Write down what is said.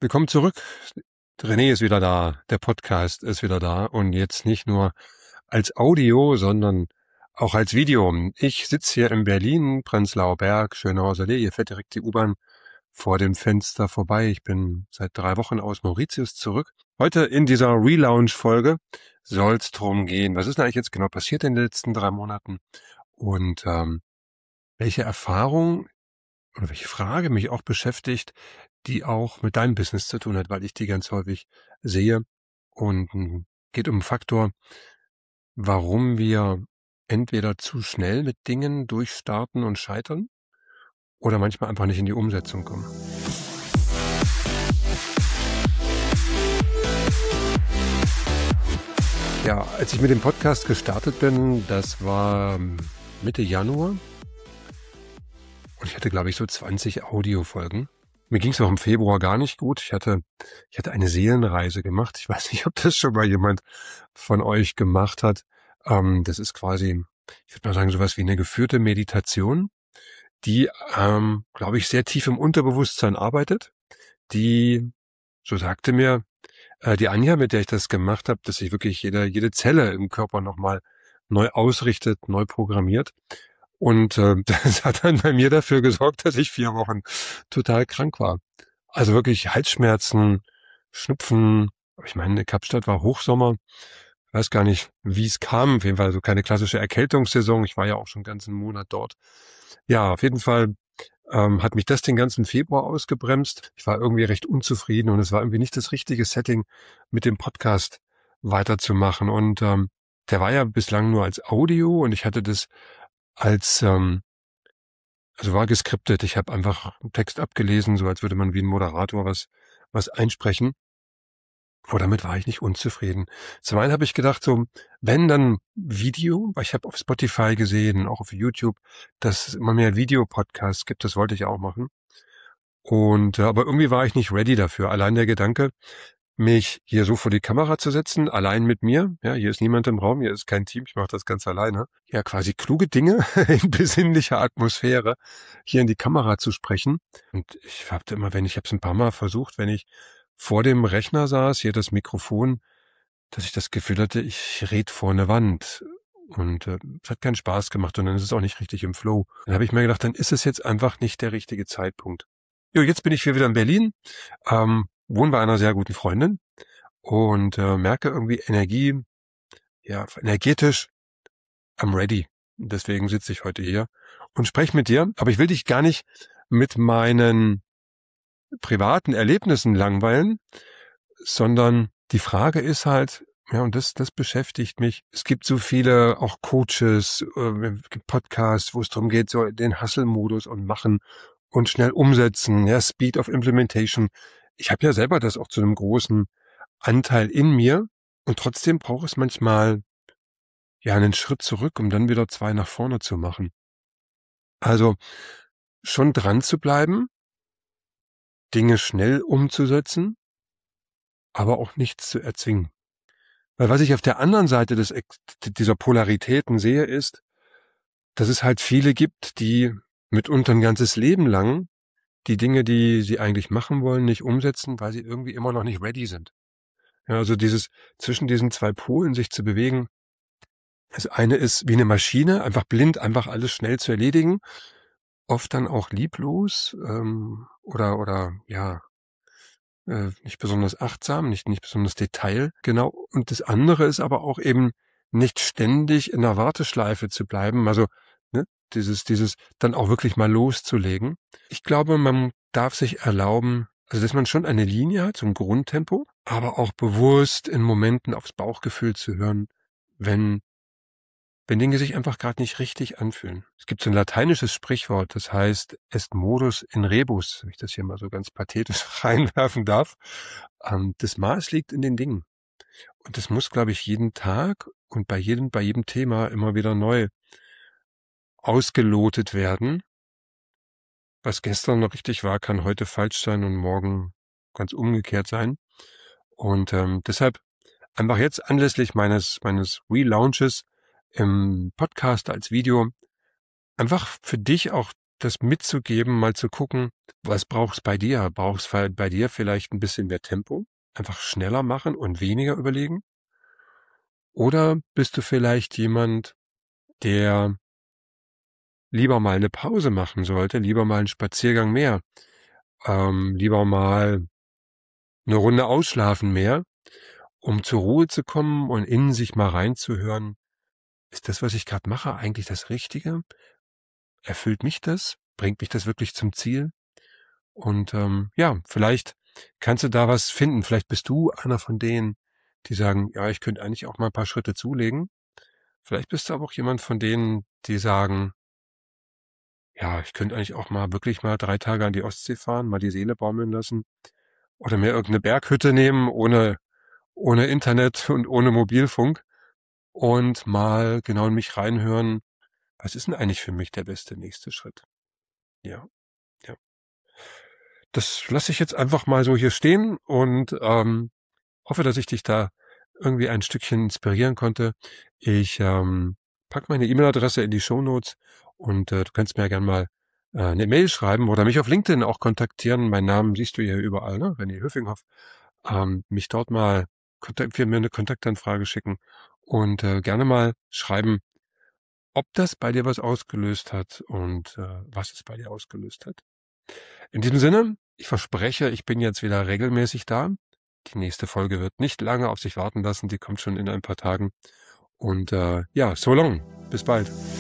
Willkommen zurück. René ist wieder da, der Podcast ist wieder da und jetzt nicht nur als Audio, sondern auch als Video. Ich sitze hier in Berlin, Prenzlauer Berg, Schönhauser Allee. Hier fährt direkt die U-Bahn vor dem Fenster vorbei. Ich bin seit 3 Wochen aus Mauritius zurück. Heute in dieser Relaunch-Folge soll es darum gehen, was ist denn eigentlich jetzt genau passiert in den letzten 3 Monaten und welche Erfahrung oder welche Frage mich auch beschäftigt, die auch mit deinem Business zu tun hat, weil ich die ganz häufig sehe. Und geht um den Faktor, warum wir entweder zu schnell mit Dingen durchstarten und scheitern oder manchmal einfach nicht in die Umsetzung kommen. Ja, als ich mit dem Podcast gestartet bin, das war Mitte Januar. Und ich hatte, glaube ich, so 20 Audiofolgen. Mir ging es auch im Februar gar nicht gut. Ich hatte eine Seelenreise gemacht. Ich weiß nicht, ob das schon mal jemand von euch gemacht hat. Das ist quasi, ich würde mal sagen, sowas wie eine geführte Meditation, die, glaube ich, sehr tief im Unterbewusstsein arbeitet. Die, so sagte mir die Anja, mit der ich das gemacht habe, dass sich wirklich jede Zelle im Körper nochmal neu ausrichtet, neu programmiert. Und das hat dann bei mir dafür gesorgt, dass ich 4 Wochen total krank war. Also wirklich Halsschmerzen, Schnupfen. Ich meine, in Kapstadt war Hochsommer. Ich weiß gar nicht, wie es kam. Auf jeden Fall so keine klassische Erkältungssaison. Ich war ja auch schon einen ganzen Monat dort. Ja, auf jeden Fall hat mich das den ganzen Februar ausgebremst. Ich war irgendwie recht unzufrieden und es war irgendwie nicht das richtige Setting, mit dem Podcast weiterzumachen. Und der war ja bislang nur als Audio und ich hatte das als, also war geskriptet. Ich habe einfach einen Text abgelesen, so als würde man wie ein Moderator was einsprechen. Aber damit war ich nicht unzufrieden. Zum einen habe ich gedacht, so, wenn dann Video, weil ich habe auf Spotify gesehen, auch auf YouTube, dass es immer mehr Videopodcasts gibt, das wollte ich auch machen. Und aber irgendwie war ich nicht ready dafür. Allein der Gedanke, mich hier so vor die Kamera zu setzen, allein mit mir. Ja, hier ist niemand im Raum, hier ist kein Team, ich mache das ganz alleine. Ja, quasi kluge Dinge in besinnlicher Atmosphäre hier in die Kamera zu sprechen. Und ich habe ich habe es ein paar Mal versucht, wenn ich vor dem Rechner saß, hier das Mikrofon, dass ich das Gefühl hatte, ich red vor eine Wand. Und es hat keinen Spaß gemacht und dann ist es auch nicht richtig im Flow. Dann habe ich mir gedacht, dann ist es jetzt einfach nicht der richtige Zeitpunkt. Jo, jetzt bin ich hier wieder in Berlin, wohne bei einer sehr guten Freundin und merke irgendwie Energie, ja, energetisch, I'm ready. Deswegen sitze ich heute hier und spreche mit dir. Aber ich will dich gar nicht mit meinen privaten Erlebnissen langweilen, sondern die Frage ist halt, ja, und das beschäftigt mich. Es gibt so viele auch Coaches, Podcasts, wo es darum geht, so den Hustle-Modus und machen und schnell umsetzen, ja, Speed of Implementation. Ich habe ja selber das auch zu einem großen Anteil in mir und trotzdem braucht es manchmal ja einen Schritt zurück, um dann wieder 2 nach vorne zu machen. Also schon dran zu bleiben, Dinge schnell umzusetzen, aber auch nichts zu erzwingen. Weil was ich auf der anderen Seite dieser Polaritäten sehe, ist, dass es halt viele gibt, die mitunter ein ganzes Leben lang die Dinge, die sie eigentlich machen wollen, nicht umsetzen, weil sie irgendwie immer noch nicht ready sind. Ja, also zwischen diesen 2 Polen sich zu bewegen. Das eine ist wie eine Maschine, einfach blind, einfach alles schnell zu erledigen. Oft dann auch lieblos, oder ja, nicht besonders achtsam, nicht besonders detailgenau. Und das andere ist aber auch eben nicht ständig in der Warteschleife zu bleiben, also ne, dieses dann auch wirklich mal loszulegen. Ich glaube, man darf sich erlauben, also dass man schon eine Linie hat, so ein Grundtempo, aber auch bewusst in Momenten aufs Bauchgefühl zu hören, wenn Dinge sich einfach gerade nicht richtig anfühlen. Es gibt so ein lateinisches Sprichwort, das heißt est modus in rebus, wenn ich das hier mal so ganz pathetisch reinwerfen darf. Das Maß liegt in den Dingen. Und das muss, glaube ich, jeden Tag und bei jedem Thema immer wieder neu ausgelotet werden. Was gestern noch richtig war, kann heute falsch sein und morgen ganz umgekehrt sein. Und deshalb einfach jetzt anlässlich meines Relaunches im Podcast als Video einfach für dich auch das mitzugeben, mal zu gucken, was brauchst bei dir? Brauchst bei dir vielleicht ein bisschen mehr Tempo? Einfach schneller machen und weniger überlegen? Oder bist du vielleicht jemand, der lieber mal eine Pause machen sollte, lieber mal einen Spaziergang mehr, lieber mal eine Runde ausschlafen mehr, um zur Ruhe zu kommen und in sich mal reinzuhören: Ist das, was ich gerade mache, eigentlich das Richtige? Erfüllt mich das? Bringt mich das wirklich zum Ziel? Und ja, vielleicht kannst du da was finden. Vielleicht bist du einer von denen, die sagen, ja, ich könnte eigentlich auch mal ein paar Schritte zulegen. Vielleicht bist du aber auch jemand von denen, die sagen, ja, ich könnte eigentlich auch mal wirklich mal 3 Tage an die Ostsee fahren, mal die Seele baumeln lassen oder mir irgendeine Berghütte nehmen, ohne Internet und ohne Mobilfunk und mal genau in mich reinhören, was ist denn eigentlich für mich der beste nächste Schritt? Ja, ja. Das lasse ich jetzt einfach mal so hier stehen und hoffe, dass ich dich da irgendwie ein Stückchen inspirieren konnte. Ich pack meine E-Mail-Adresse in die Shownotes und du kannst mir ja gern mal eine Mail schreiben oder mich auf LinkedIn auch kontaktieren. Meinen Namen siehst du hier überall, ne? René Höfinghoff. Mich dort mal mir eine Kontaktanfrage schicken und gerne mal schreiben, ob das bei dir was ausgelöst hat und was es bei dir ausgelöst hat. In diesem Sinne, ich verspreche, ich bin jetzt wieder regelmäßig da. Die nächste Folge wird nicht lange auf sich warten lassen, die kommt schon in ein paar Tagen. Und ja, so long. Bis bald.